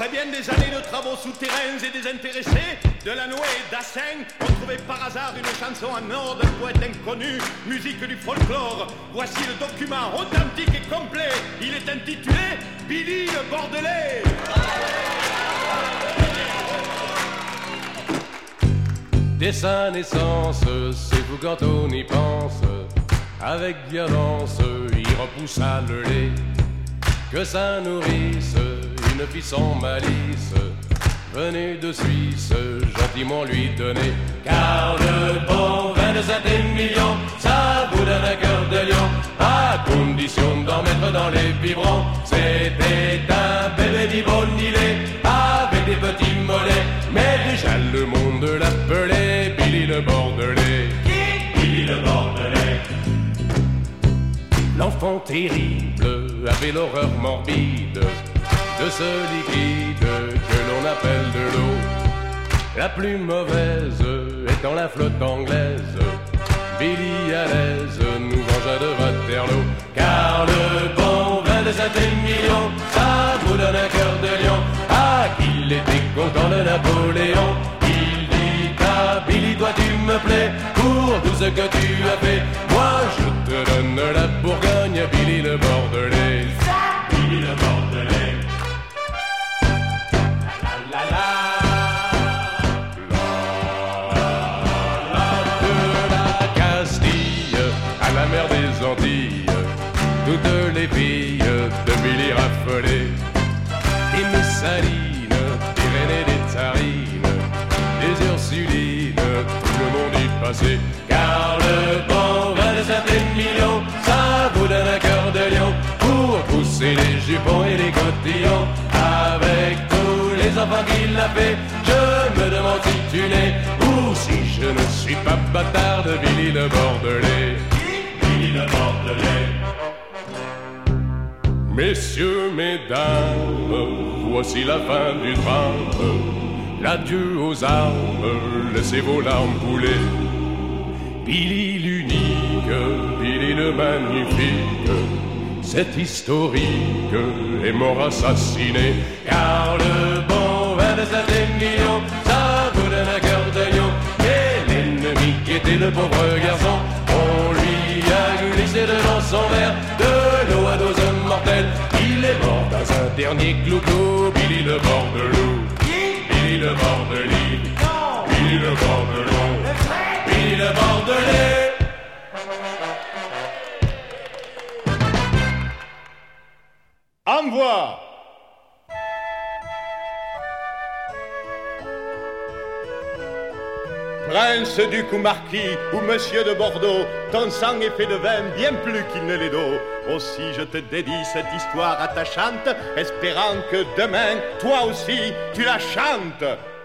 Après bien des années de travaux souterrains et désintéressés, Delanoë et Dassin ont trouvé par hasard une chanson en or d'un poète inconnu, musique du folklore. Voici le document authentique et complet. Il est intitulé Billy le Bordelais. Dès sa naissance, c'est fou quand on y pense. Avec violence, il repoussa le lait. Que sa nourrice, une fille sans malice, venue de Suisse, gentiment lui donner. Car le bon vin de Saint-Émilion, ça vous donne un cœur de lion, à condition d'en mettre dans les biberons. C'était un bébé ni bon ni laid, avec des petits mollets, mais déjà le monde l'appelait Billy le Bordelais. Billy le Bordelais. L'enfant terrible avait l'horreur morbide de ce liquide que l'on appelle de l'eau. La plus mauvaise étant la flotte anglaise, Billy à l'aise nous vengea de Waterloo. Car le bon vin de Saint-Émilion, ça vous donne un cœur de lion. Ah, qu'il était content de Napoléon. Il dit à Billy, toi tu me plais pour tout ce que tu as fait. Moi je te donne la Bourgogne, Billy le Bordelais. Billy le Bordelais. La la la. De la Castille à la mer des Antilles, toutes les filles de Billy raffolées. Des Messalines, des Renées, des Tarines, des Ursulines, tout le monde y passait. Car le bon vin de Saint-Émilion, ça vous donne un cœur de lion, pour pousser les jupons et les cotillons. Avec tous les enfants qu'il a fait, je me demande si tu n'es, ou si je ne suis pas bâtard de Billy le Bordelais. Billy le Bordelais. Messieurs, mesdames, voici la fin du drame. L'adieu aux armes, laissez vos larmes couler. Billy l'unique, Billy le magnifique, cet historique est mort assassiné. Car le bon vin de Saint-Émilion, ça vous donne un cœur de lion. Et l'ennemi qui était le pauvre garçon, on lui a glissé dedans son verre de l'eau à dose mortelle. Il est mort dans un dernier clou-clou, Billy le Bordelou. Billy le Bordelais. Billy le Bordelou. Billy le Bordelais. Envoie. Prince, duc ou marquis, ou monsieur de Bordeaux, ton sang est fait de vin bien plus qu'il ne l'est d'eau. Aussi je te dédie cette histoire attachante, espérant que demain, toi aussi, tu la chantes.